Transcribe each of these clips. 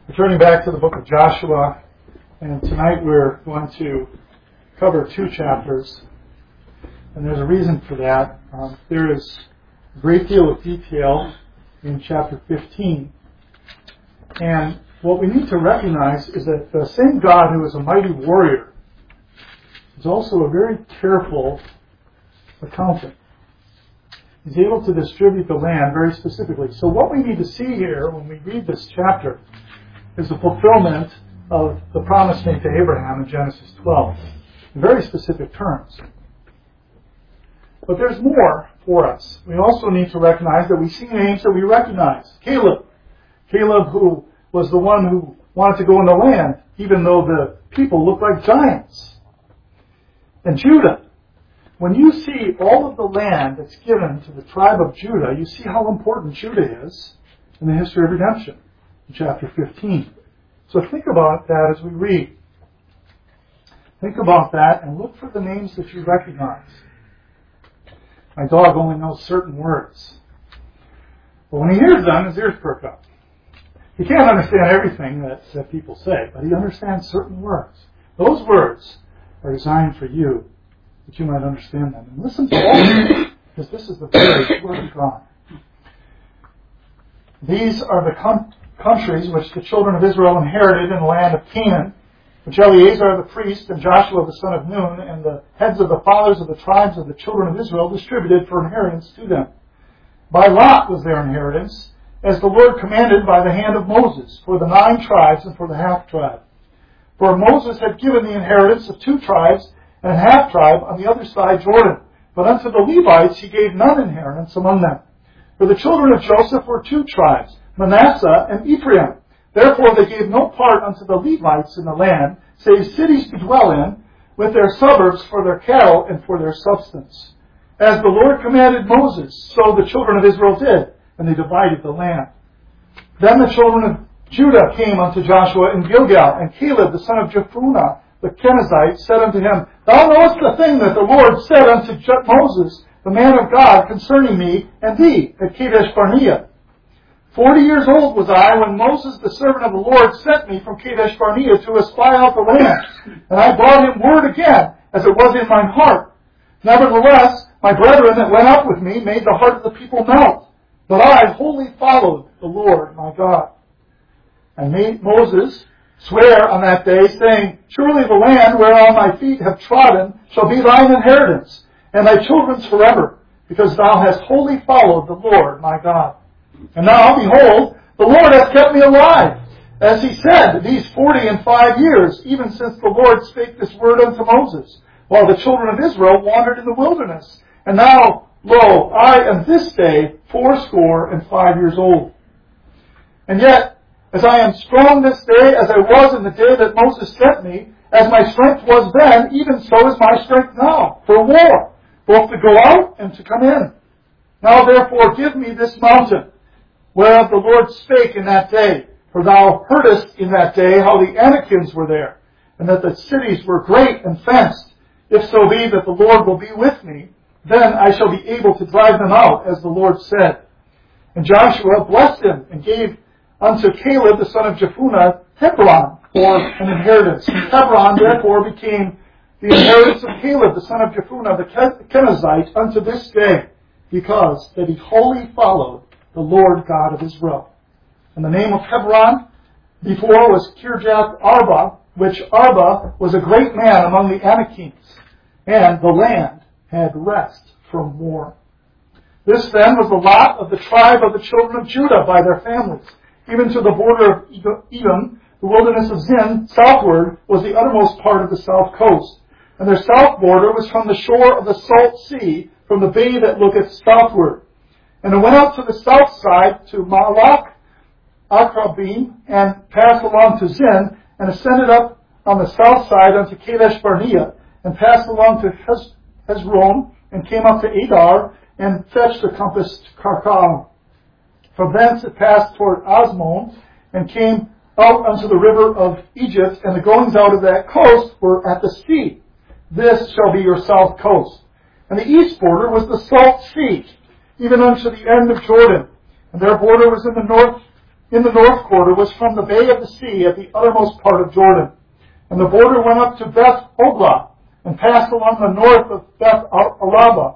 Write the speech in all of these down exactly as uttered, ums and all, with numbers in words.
We're turning back to the book of Joshua, and tonight we're going to cover two chapters, and there's a reason for that. Um, there is a great deal of detail in chapter fifteen, and what we need to recognize is that the same God who is a mighty warrior is also a very careful accountant. He's able to distribute the land very specifically. So what we need to see here when we read this chapter is the fulfillment of the promise made to Abraham in Genesis twelve, in very specific terms. But there's more for us. We also need to recognize that we see names that we recognize. Caleb. Caleb, who was the one who wanted to go in the land, even though the people looked like giants. And Judah. When you see all of the land that's given to the tribe of Judah, you see how important Judah is in the history of redemption in chapter fifteen. So think about that as we read. Think about that and look for the names that you recognize. My dog only knows certain words. But when he hears them, his ears perk up. He can't understand everything that, that people say, but he understands certain words. Those words are designed for you, that you might understand them. And listen to all of them, because this is the very word of God. These are the com- countries which the children of Israel inherited in the land of Canaan, which Eleazar the priest and Joshua the son of Nun and the heads of the fathers of the tribes of the children of Israel distributed for inheritance to them. By lot was their inheritance, as the Lord commanded by the hand of Moses, for the nine tribes and for the half tribe. For Moses had given the inheritance of two tribes and a half tribe on the other side Jordan. But unto the Levites he gave none inheritance among them. For the children of Joseph were two tribes, Manasseh and Ephraim. Therefore they gave no part unto the Levites in the land, save cities to dwell in, with their suburbs for their cattle and for their substance. As the Lord commanded Moses, so the children of Israel did, and they divided the land. Then the children of Judah came unto Joshua in Gilgal, and Caleb the son of Jephunneh the Kenizzite said unto him, Thou knowest the thing that the Lord said unto Moses, the man of God, concerning me and thee at Kadesh Barnea. Forty years old was I when Moses, the servant of the Lord, sent me from Kadesh Barnea to espy out the land. And I brought him word again, as it was in mine heart. Nevertheless, my brethren that went up with me made the heart of the people melt. But I wholly followed the Lord my God. And made Moses swear on that day, saying, Surely the land whereon thy feet have trodden shall be thine inheritance, and thy children's forever, because thou hast wholly followed the Lord my God. And now, behold, the Lord hath kept me alive, as he said, these forty and five years, even since the Lord spake this word unto Moses, while the children of Israel wandered in the wilderness. And now, lo, I am this day fourscore and five years old. And yet, as I am strong this day as I was in the day that Moses sent me, as my strength was then, even so is my strength now, for war, both to go out and to come in. Now therefore give me this mountain, whereof the Lord spake in that day. For thou heardest in that day how the Anakims were there, and that the cities were great and fenced. If so be that the Lord will be with me, then I shall be able to drive them out, as the Lord said. And Joshua blessed him, and gave unto Caleb the son of Jephunneh Hebron for an inheritance. And Hebron therefore became the inheritance of Caleb the son of Jephunneh the Kenizzite unto this day, because that he wholly followed the Lord God of Israel. And the name of Hebron before was Kirjath Arba, which Arba was a great man among the Anakims, and the land had rest from war. This then was the lot of the tribe of the children of Judah by their families. Even to the border of Edom, the wilderness of Zin, southward, was the uttermost part of the south coast. And their south border was from the shore of the salt sea, from the bay that looketh southward. And it went out to the south side to Malach, Akrabim, and passed along to Zin, and ascended up on the south side unto Kadesh Barnea, and passed along to Hez- Hezron, and came up to Adar, and fetched the compass to Karkal. From thence it passed toward Asmon, and came out unto the river of Egypt, and the goings out of that coast were at the sea. This shall be your south coast. And the east border was the salt sea, even unto the end of Jordan. And their border was in the north in the north quarter was from the bay of the sea at the uttermost part of Jordan. And the border went up to Beth Hoglah, and passed along the north of Beth Araba.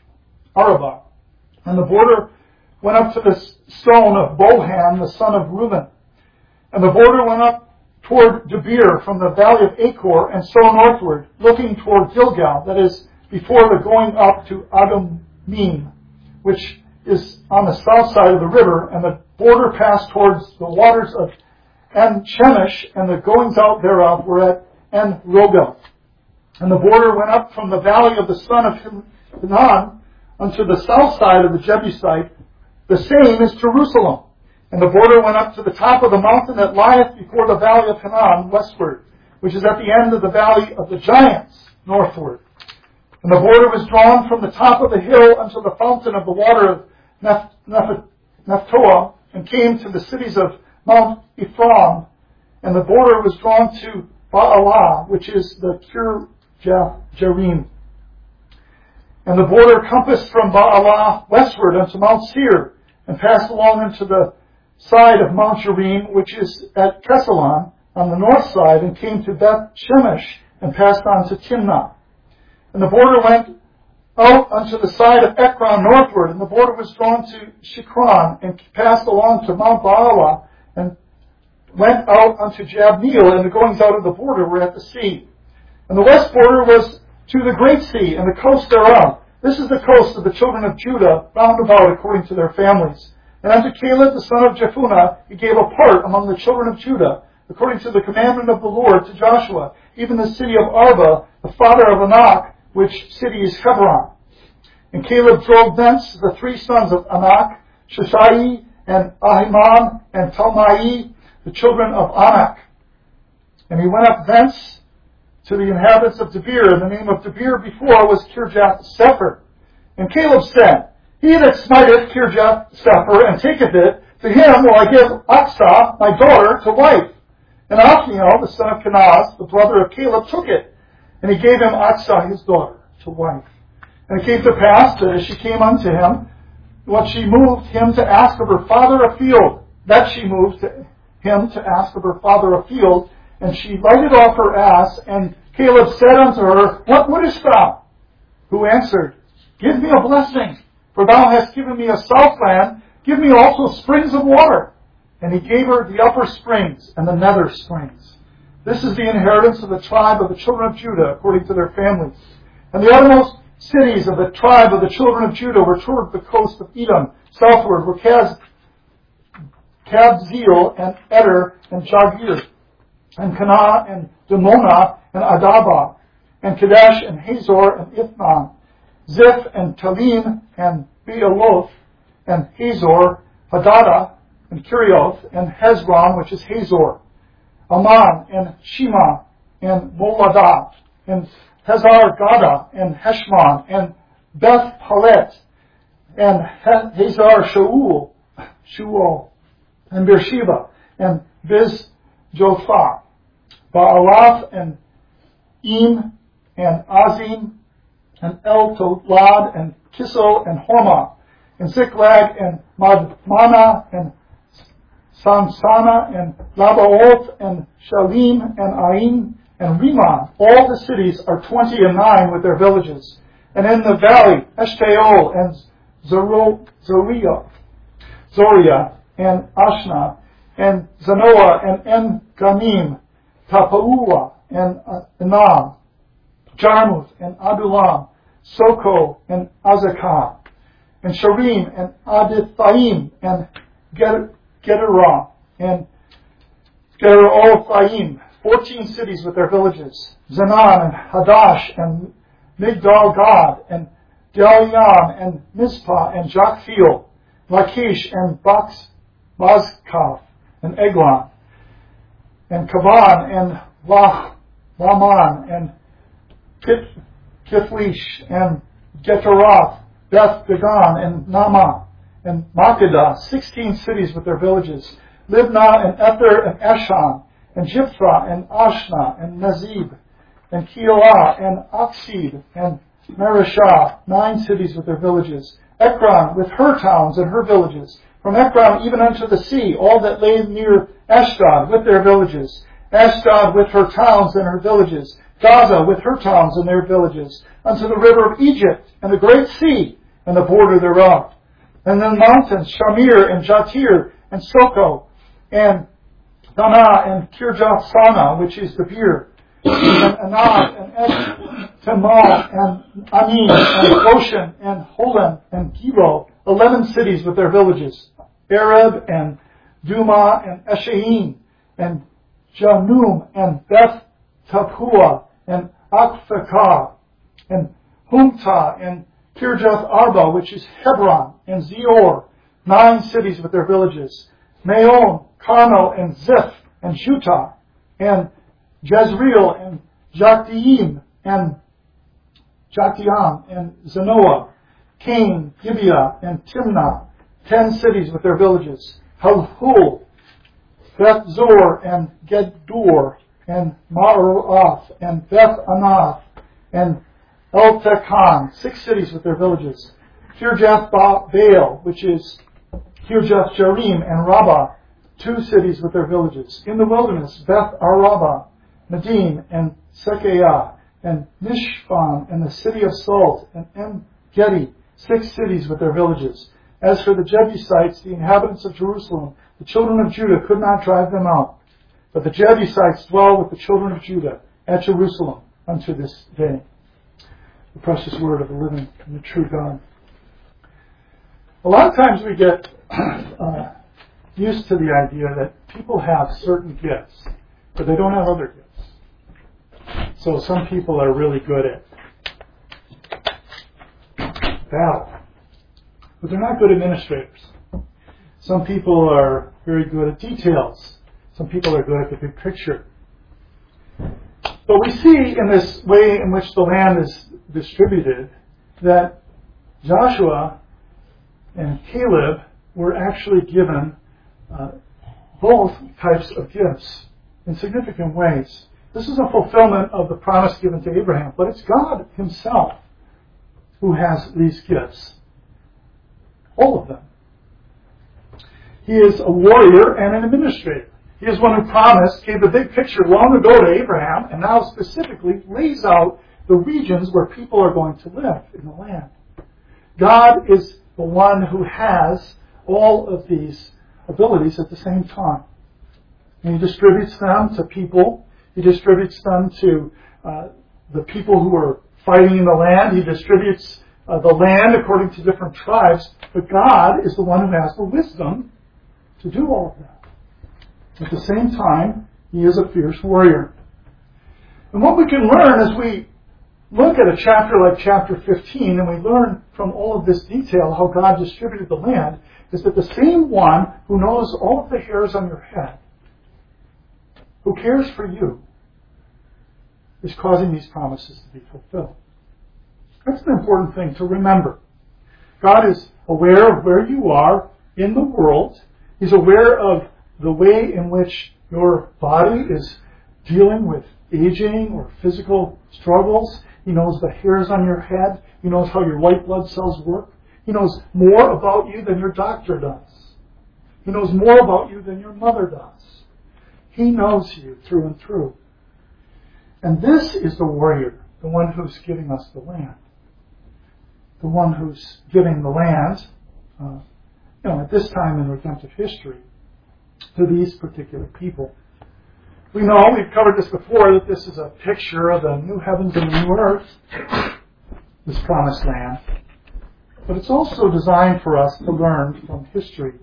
Araba. And the border went up to the stone of Bohan, the son of Reuben. And the border went up toward Debir from the valley of Achor, and so northward, looking toward Gilgal, that is, before the going up to Adumim, which is on the south side of the river, and the border passed towards the waters of En-Shemesh, and the goings out thereof were at En-Rogel. And the border went up from the valley of the son of Hinnom unto the south side of the Jebusite. The same is Jerusalem. And the border went up to the top of the mountain that lieth before the valley of Hinnom westward, which is at the end of the valley of the giants northward. And the border was drawn from the top of the hill unto the fountain of the water of Neph- Neph- Nephtoah, and came to the cities of Mount Ephraim. And the border was drawn to Baalah, which is the Kirjath-jearim. And the border compassed from Baalah westward unto Mount Seir, and passed along into the side of Mount Jearim, which is at Kesalon, on the north side, and came to Beth Shemesh, and passed on to Timnah. And the border went out unto the side of Ekron northward, and the border was drawn to Shikron, and passed along to Mount Baalah, and went out unto Jabneel, and the goings out of the border were at the sea. And the west border was to the great sea, and the coast thereof. This is the coast of the children of Judah, round about according to their families. And unto Caleb the son of Jephunneh he gave a part among the children of Judah, according to the commandment of the Lord to Joshua, even the city of Arba, the father of Anak, which city is Hebron. And Caleb drove thence the three sons of Anak, Sheshai, and Ahiman, and Talmai, the children of Anak. And he went up thence to the inhabitants of Debir, and the name of Debir before was Kirjath-Sepher. And Caleb said, He that smiteth Kirjath-Sepher, and taketh it, to him will I give Achsah, my daughter, to wife. And Othniel, the son of Kenaz, the brother of Caleb, took it, and he gave him Achsah, his daughter, to wife. And it came to pass that as she came unto him, what she moved him to ask of her father a field, that she moved him to ask of her father a field, and she lighted off her ass, and Caleb said unto her, What wouldest thou? Who answered, Give me a blessing, for thou hast given me a southland, give me also springs of water. And he gave her the upper springs and the nether springs. This is the inheritance of the tribe of the children of Judah, according to their families. And the uttermost cities of the tribe of the children of Judah were toward the coast of Edom, southward were Kaz, Kabzeel, and Eder, and Jagir, and Canaan, and Demonah, and Adabah, and Kadesh, and Hazor, and Ithnan, Ziph, and Talim, and Bealoth, and Hazor, Hadadah, and Kirioth, and Hezron, which is Hazor, Aman, and Shema, and Moladah, and Hazar-Gadah, and Heshmon, and Beth Palet, and Hazar Shaul, Shual, and Beersheba, and Biz Jothah, Baalath, and Im, and Azim, and El Tolad, and Kissel, and Hormah, and Ziklag, and Madmana, and Samsana, and Labaoth, and Shalim, and Ain, and Rimmon. All the cities are twenty and nine with their villages. And in the valley, Eshtaol, and Zoriah, Zoriah, and Ashna, and Zanoah, and En-Ganim, Tapua, and Anam, Jarmuth, and Adullam, Soko, and Azekah, and Sharim, and Adithaim, and Gederah, and Gederothaim, fourteen cities with their villages, Zanan, and Hadash, and Migdal-Gad, and Dalian, and Mizpah, and Joktheel, Lachish, and Baz, Bazkath, and Eglon, and Kavan, and Lah, Laman, and Kith, Kithlish, and Getaroth, Beth Dagon, and Nama, and Makkedah, sixteen cities with their villages, Libnah, and Ether, and Eshan, and Jipthah, and Ashna, and Nazib, and Kioah, and Aksid, and Marishah, nine cities with their villages, Ekron with her towns and her villages, from Ekron even unto the sea, all that lay near Ashdod with their villages, Ashdod with her towns and her villages, Gaza with her towns and their villages, unto the river of Egypt, and the great sea, and the border thereof. And then mountains, Shamir, and Jatir, and Soko, and Dana, and Kirjath Sana, which is the beer, and Anad, and Es Temal, and Anim, and Goshen, and Holon, and Gilo, eleven cities with their villages, Arab, and Duma, and Eshaim, and Janum, and Beth Tapua, and Akfekah, and Humta, and Kirjath Arba, which is Hebron, and Zior, nine cities with their villages, Maon, Carmel, and Ziph, and Shutah, and Jezreel, and Jokteam, and Jokteam, and Zanoah, Cain, Gibeah, and Timnah, ten cities with their villages, Halhul, Beth Zor, and Gedor, and Ma'aroth, and Beth Anath, and El-Tekan, six cities with their villages, Kirjath Baal, which is Kirjath Jearim, and Rabbah, two cities with their villages. In the wilderness, Beth Arabah, Nadim, and Sekeiah, and Mishphan, and the city of Salt, and En-Gedi, six cities with their villages. As for the Jebusites, the inhabitants of Jerusalem, the children of Judah could not drive them out. But the Jebusites dwell with the children of Judah at Jerusalem unto this day. The precious word of the living and the true God. A lot of times we get uh, used to the idea that people have certain gifts, but they don't have other gifts. So some people are really good at battle, but they're not good administrators. Some people are very good at details. Some people are good at the big picture. But we see in this way in which the land is distributed that Joshua and Caleb were actually given uh, both types of gifts in significant ways. This is a fulfillment of the promise given to Abraham, but it's God himself who has these gifts. All of them. He is a warrior and an administrator. He is one who promised, gave the big picture long ago to Abraham, and now specifically lays out the regions where people are going to live in the land. God is the one who has all of these abilities at the same time. And He distributes them to people. He distributes them to uh, the people who are fighting in the land. He distributes uh, the land according to different tribes. But God is the one who has the wisdom to do all of that. At the same time, He is a fierce warrior. And what we can learn as we look at a chapter like chapter fifteen, and we learn from all of this detail how God distributed the land, is that the same one who knows all of the hairs on your head, who cares for you, is causing these promises to be fulfilled. That's an important thing to remember. God is aware of where you are in the world. He's aware of the way in which your body is dealing with aging or physical struggles. He knows the hairs on your head. He knows how your white blood cells work. He knows more about you than your doctor does. He knows more about you than your mother does. He knows you through and through. And this is the warrior, the one who's giving us the land. The one who's giving the land, uh, you know, at this time in redemptive history, to these particular people. We know, we've covered this before, that this is a picture of the new heavens and the new earth, this promised land. But it's also designed for us to learn from history.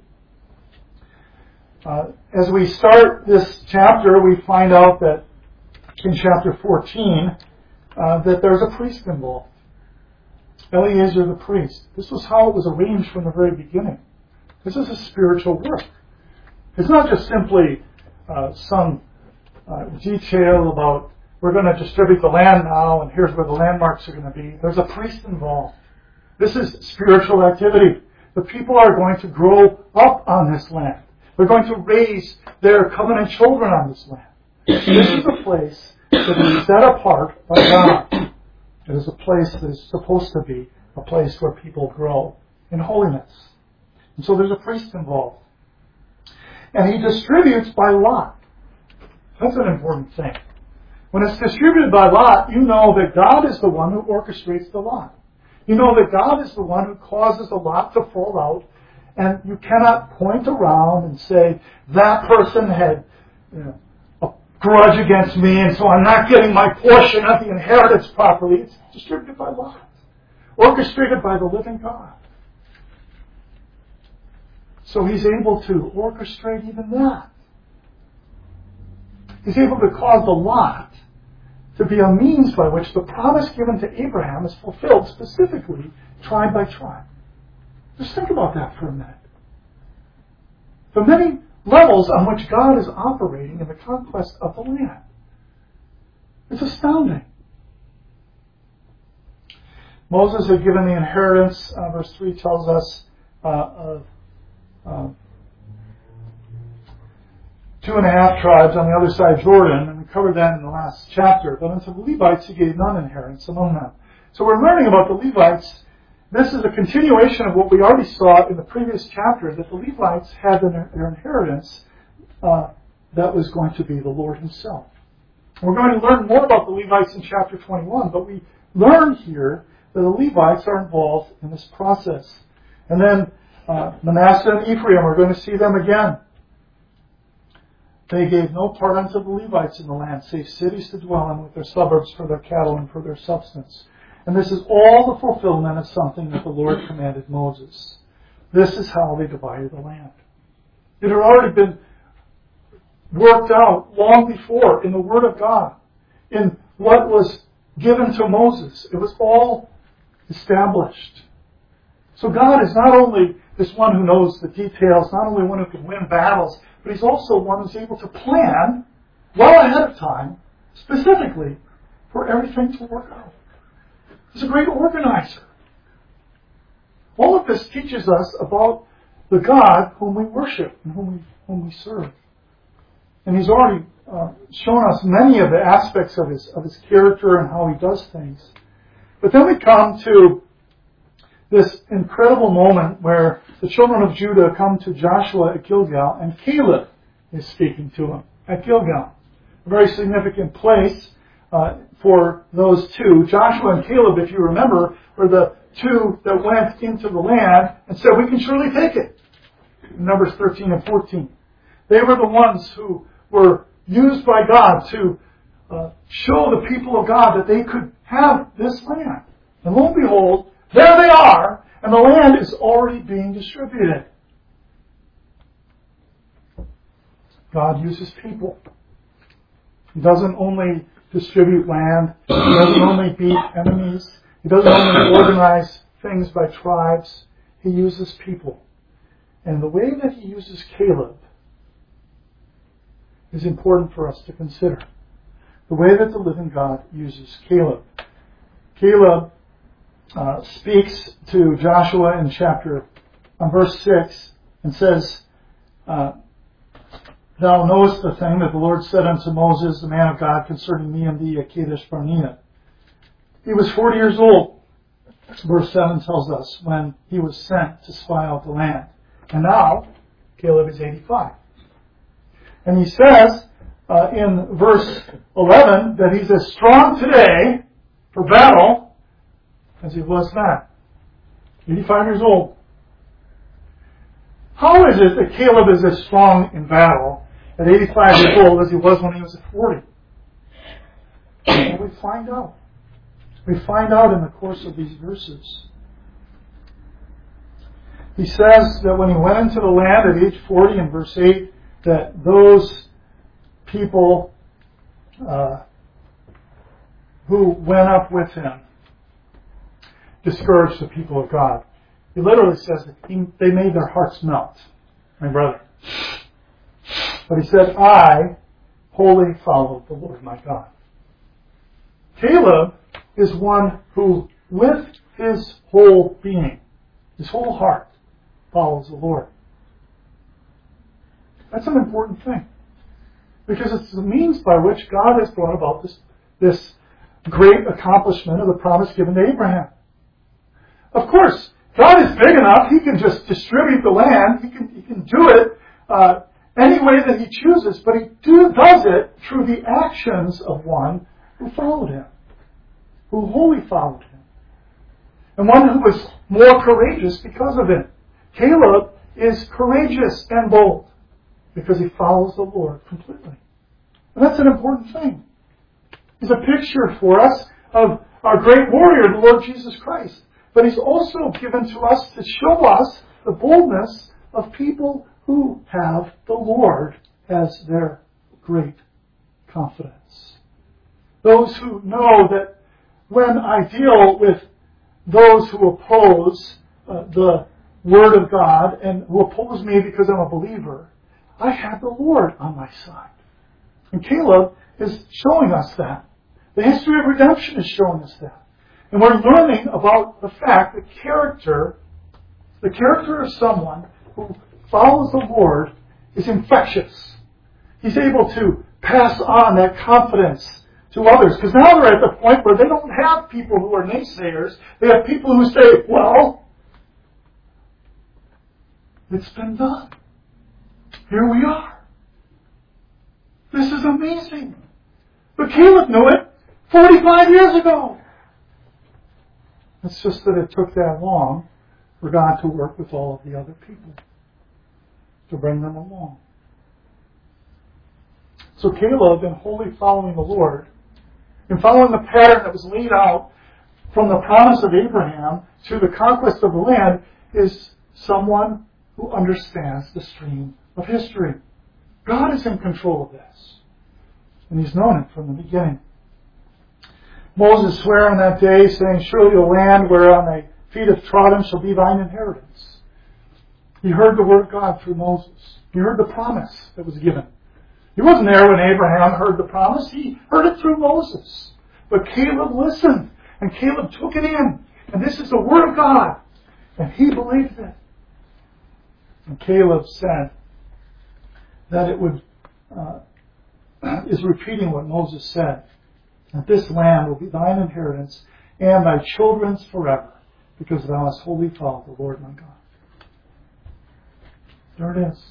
Uh, as we start this chapter, we find out that in chapter fourteen, uh, that there's a priest involved. Eleazar the priest. This was how it was arranged from the very beginning. This is a spiritual work. It's not just simply uh, some uh, detail about we're going to distribute the land now and here's where the landmarks are going to be. There's a priest involved. This is spiritual activity. The people are going to grow up on this land. They're going to raise their covenant children on this land. This is a place that is set apart by God. It is a place that is supposed to be a place where people grow in holiness. And so there's a priest involved. And he distributes by lot. That's an important thing. When it's distributed by lot, you know that God is the one who orchestrates the lot. You know that God is the one who causes the lot to fall out, and you cannot point around and say, that person had, you know, a grudge against me, and so I'm not getting my portion of the inheritance properly. It's distributed by lot, orchestrated by the living God. So he's able to orchestrate even that. He's able to cause the lot to be a means by which the promise given to Abraham is fulfilled, specifically tribe by tribe. Just think about that for a minute. The many levels on which God is operating in the conquest of the land. It's astounding. Moses had given the inheritance, uh, verse three tells us, uh, of uh, two and a half tribes on the other side of Jordan, and we covered that in the last chapter. But unto the Levites he gave none inheritance among them. So we're learning about the Levites. This is a continuation of what we already saw in the previous chapter, that the Levites had their, their inheritance uh, that was going to be the Lord himself. We're going to learn more about the Levites in chapter twenty-one, but we learn here that the Levites are involved in this process. And then uh, Manasseh and Ephraim, we're going to see them again. They gave no part unto the Levites in the land, save cities to dwell in with their suburbs for their cattle and for their substance. And this is all the fulfillment of something that the Lord commanded Moses. This is how they divided the land. It had already been worked out long before in the Word of God, in what was given to Moses. It was all established. So God is not only this one who knows the details, not only one who can win battles, but he's also one who's able to plan well ahead of time, specifically, for everything to work out. He's a great organizer. All of this teaches us about the God whom we worship and whom we, whom we serve. And he's already uh, shown us many of the aspects of his, of his character and how he does things. But then we come to this incredible moment where the children of Judah come to Joshua at Gilgal, and Caleb is speaking to them at Gilgal. A very significant place uh, for those two. Joshua and Caleb, if you remember, were the two that went into the land and said, we can surely take it. In Numbers thirteen and fourteen. They were the ones who were used by God to uh, show the people of God that they could have this land. And lo and behold, there they are, and the land is already being distributed. God uses people. He doesn't only distribute land. He doesn't only beat enemies. He doesn't only organize things by tribes. He uses people. And the way that he uses Caleb is important for us to consider. The way that the living God uses Caleb. Caleb Uh, speaks to Joshua in chapter, on verse six, and says, uh, Thou knowest the thing that the Lord said unto Moses, the man of God, concerning me and thee at Kadesh Barnea. He was forty years old, verse seven tells us, when he was sent to spy out the land. And now, Caleb is eighty-five. And he says uh, in verse eleven that he's as strong today for battle as he was then. eighty-five years old. How is it that Caleb is as strong in battle at eighty-five years old as he was when he was at forty? Well, we find out. We find out in the course of these verses. He says that when he went into the land at age forty, in verse eight, that those people uh, who went up with him discouraged the people of God. He literally says that he, they made their hearts melt, my brother. But he said, I wholly followed the Lord my God. Caleb is one who, with his whole being, his whole heart, follows the Lord. That's an important thing. Because it's the means by which God has brought about this, this great accomplishment of the promise given to Abraham. Of course, God is big enough. He can just distribute the land. He can, he can do it uh, any way that He chooses. But He do, does it through the actions of one who followed Him, who wholly followed Him, and one who was more courageous because of it. Caleb is courageous and bold because he follows the Lord completely. And that's an important thing. He's a picture for us of our great warrior, the Lord Jesus Christ. But He's also given to us to show us the boldness of people who have the Lord as their great confidence. Those who know that when I deal with those who oppose uh, the Word of God and who oppose me because I'm a believer, I have the Lord on my side. And Caleb is showing us that. The history of redemption is showing us that. And we're learning about the fact that character, the character of someone who follows the Lord is infectious. He's able to pass on that confidence to others. Because now they're at the point where they don't have people who are naysayers. They have people who say, well, it's been done. Here we are. This is amazing. But Caleb knew it forty-five years ago. It's just that it took that long for God to work with all of the other people to bring them along. So Caleb, in wholly following the Lord, in following the pattern that was laid out from the promise of Abraham to the conquest of the land, is someone who understands the stream of history. God is in control of this. And He's known it from the beginning. Moses sware on that day, saying, surely the land whereon thy feet have trodden shall be thine inheritance. He heard the word of God through Moses. He heard the promise that was given. He wasn't there when Abraham heard the promise. He heard it through Moses. But Caleb listened, and Caleb took it in. And this is the word of God. And he believed it. And Caleb said that it would, uh, is repeating what Moses said, that this land will be thine inheritance and thy children's forever, because thou hast wholly followed the Lord my God. There it is.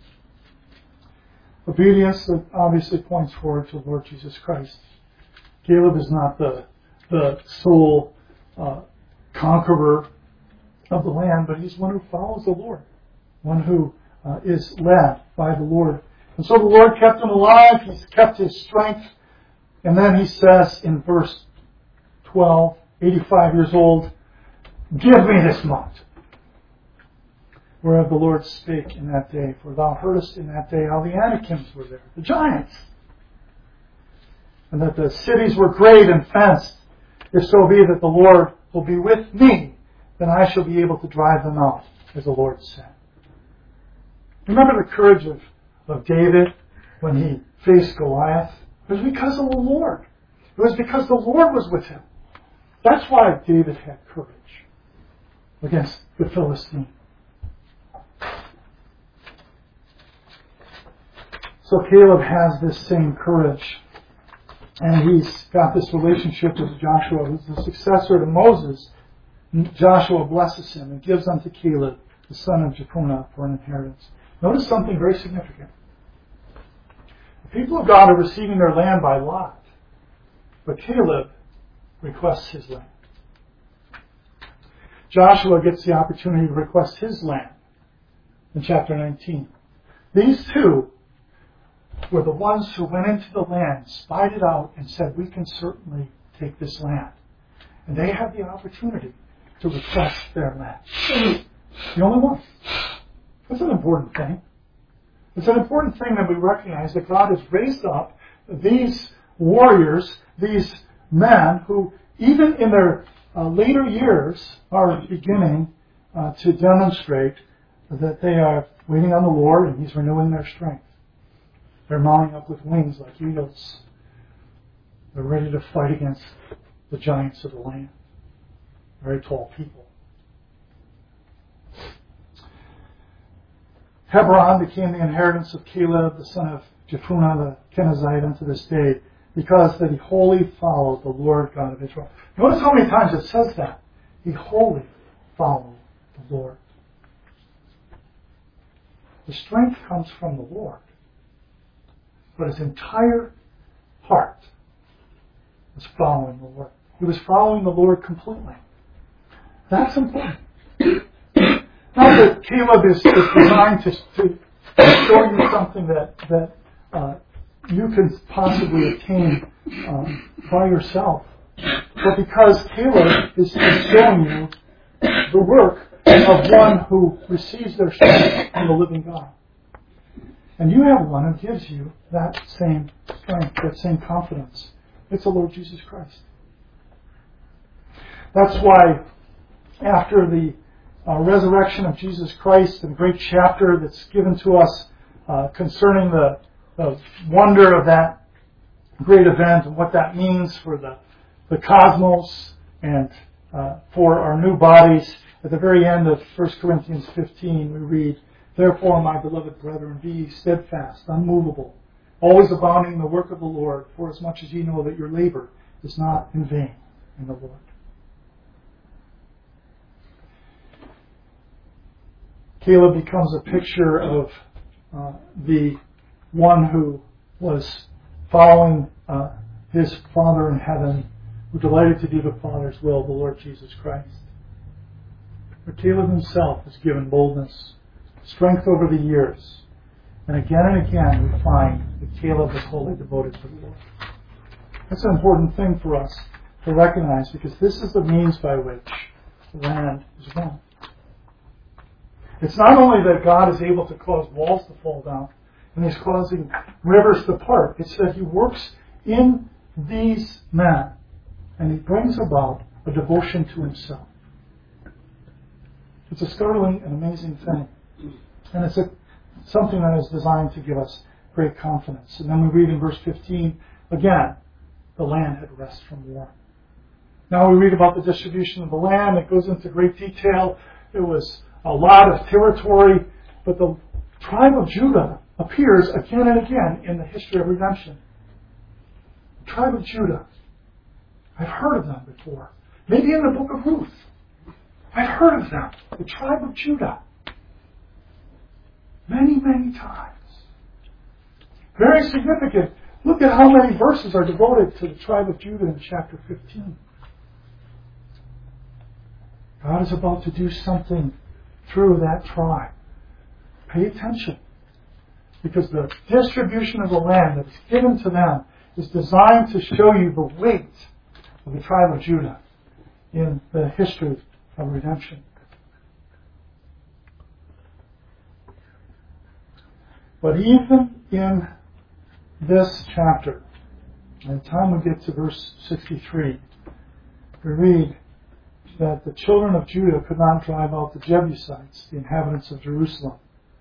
Obedience that obviously points forward to the Lord Jesus Christ. Caleb is not the, the sole uh, conqueror of the land, but he's one who follows the Lord. One who uh, is led by the Lord. And so the Lord kept him alive. He's kept his strength. And then he says in verse twelve, eighty-five years old, give me this mote. Whereof the Lord spake in that day. For thou heardest in that day how the Anakims were there, the giants. And that the cities were great and fenced. If so be that the Lord will be with me, then I shall be able to drive them out, as the Lord said. Remember the courage of, of David when he faced Goliath? It was because of the Lord. It was because the Lord was with him. That's why David had courage against the Philistine. So Caleb has this same courage. And he's got this relationship with Joshua, who's the successor to Moses. Joshua blesses him and gives unto Caleb, the son of Jephunneh, for an inheritance. Notice something very significant. The people of God are receiving their land by lot, but Caleb requests his land. Joshua gets the opportunity to request his land in chapter nineteen. These two were the ones who went into the land, spied it out, and said, we can certainly take this land. And they have the opportunity to request their land. The only one. That's an important thing. It's an important thing that we recognize that God has raised up these warriors, these men who, even in their uh, later years, are beginning uh, to demonstrate that they are waiting on the Lord and He's renewing their strength. They're mounting up with wings like eagles. They're ready to fight against the giants of the land. Very tall people. Hebron became the inheritance of Caleb, the son of Jephunneh, the Kenizzite, unto this day, because that he wholly followed the Lord God of Israel. Notice how many times it says that. He wholly followed the Lord. The strength comes from the Lord. But his entire heart was following the Lord. He was following the Lord completely. That's important. Not that Caleb is, is designed to, to show you something that, that uh, you can possibly attain um, by yourself, but because Caleb is, is showing you the work of one who receives their strength from the living God. And you have one who gives you that same strength, that same confidence. It's the Lord Jesus Christ. That's why after the uh, resurrection of Jesus Christ, and the great chapter that's given to us uh, concerning the, the wonder of that great event and what that means for the, the cosmos and uh, for our new bodies, at the very end of First Corinthians fifteen, we read, "Therefore, my beloved brethren, be ye steadfast, unmovable, always abounding in the work of the Lord, for as much as ye know that your labor is not in vain in the Lord." Caleb becomes a picture of uh, the one who was following uh, his Father in heaven, who delighted to do the Father's will, the Lord Jesus Christ. But Caleb himself is given boldness, strength over the years. And again and again we find that Caleb is wholly devoted to the Lord. That's an important thing for us to recognize, because this is the means by which the land is won. It's not only that God is able to cause walls to fall down and He's causing rivers to part. It's that He works in these men and He brings about a devotion to Himself. It's a startling and amazing thing. And it's a, something that is designed to give us great confidence. And then we read in verse fifteen, again, the land had rest from war. Now we read about the distribution of the land. It goes into great detail. It was a lot of territory, but the tribe of Judah appears again and again in the history of redemption. The tribe of Judah. I've heard of them before. Maybe in the book of Ruth. I've heard of them. The tribe of Judah. Many, many times. Very significant. Look at how many verses are devoted to the tribe of Judah in chapter fifteen. God is about to do something through that tribe. Pay attention. Because the distribution of the land that is given to them is designed to show you the weight of the tribe of Judah in the history of redemption. But even in this chapter, by the time we get to verse sixty-three, we read that the children of Judah could not drive out the Jebusites, the inhabitants of Jerusalem.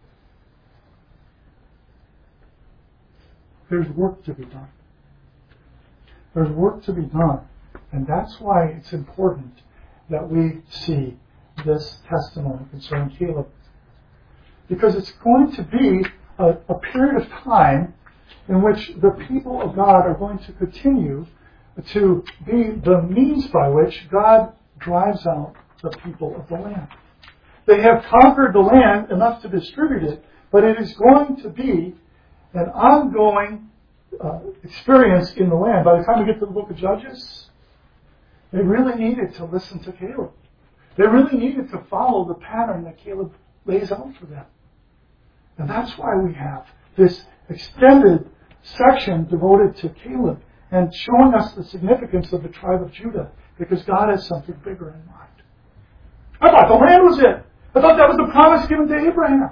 There's work to be done. There's work to be done. And that's why it's important that we see this testimony concerning Caleb. Because it's going to be a, a period of time in which the people of God are going to continue to be the means by which God drives out the people of the land. They have conquered the land enough to distribute it, but it is going to be an ongoing uh, experience in the land. By the time we get to the book of Judges, they really needed to listen to Caleb. They really needed to follow the pattern that Caleb lays out for them. And that's why we have this extended section devoted to Caleb and showing us the significance of the tribe of Judah, because God has something bigger in mind. I thought the land was it. I thought that was the promise given to Abraham.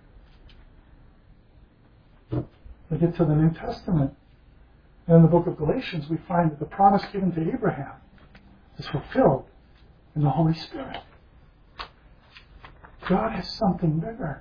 We get to the New Testament. And in the book of Galatians, we find that the promise given to Abraham is fulfilled in the Holy Spirit. God has something bigger.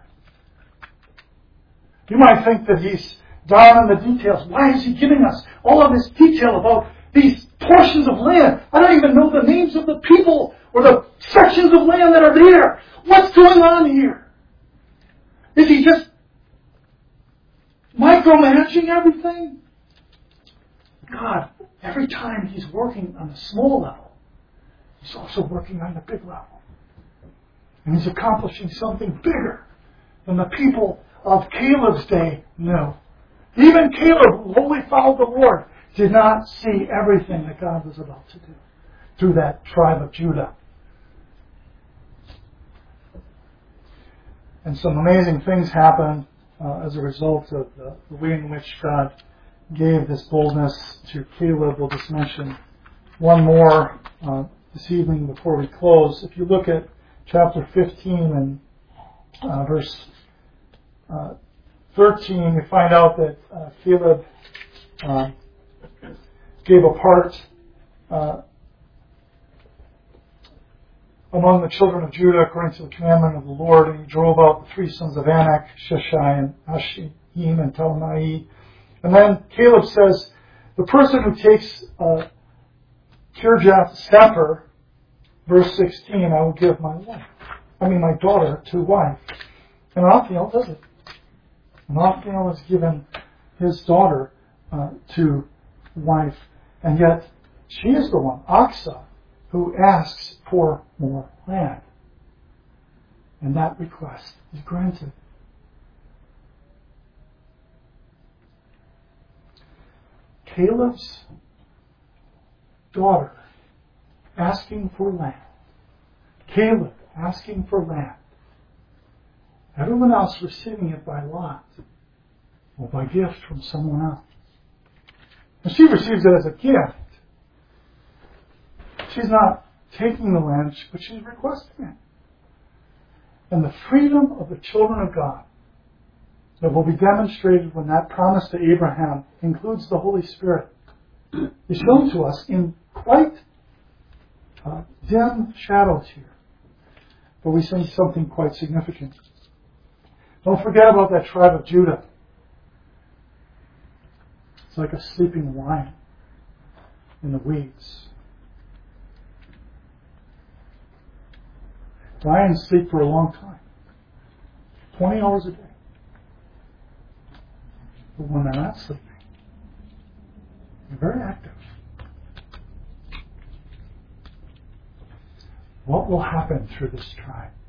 You might think that He's down in the details. Why is He giving us all of this detail about these portions of land? I don't even know the names of the people or the sections of land that are there. What's going on here? Is He just micromanaging everything? God, every time He's working on the small level, He's also working on the big level. And he's accomplishing something bigger than the people of Caleb's day knew. Even Caleb, who wholly followed the Lord, did not see everything that God was about to do through that tribe of Judah. And some amazing things happened uh, as a result of the, the way in which God gave this boldness to Caleb. We'll just mention one more uh, this evening before we close. If you look at chapter fifteen and uh, verse uh, thirteen, you find out that uh, Caleb uh, gave a part uh, among the children of Judah according to the commandment of the Lord, and he drove out the three sons of Anak, Sheshai and Ashim and Talmai. And then Caleb says, the person who takes uh, Kirjath Sefer, verse sixteen, I will give my wife, I mean my daughter to wife. And Othniel does it. And Othniel is given his daughter uh, to wife. And yet, she is the one, Aksa, who asks for more land. And that request is granted. Caleb's daughter asking for land. Caleb asking for land. Everyone else receiving it by lot or by gift from someone else. And she receives it as a gift. She's not taking the land, but she's requesting it. And the freedom of the children of God that will be demonstrated when that promise to Abraham includes the Holy Spirit is shown to us in quite uh, dim shadows here. But we see something quite significant. Don't forget about that tribe of Judah. It's like a sleeping lion in the weeds. Lions sleep for a long time. twenty hours a day. But when they're not sleeping, they're very active. What will happen through this tribe?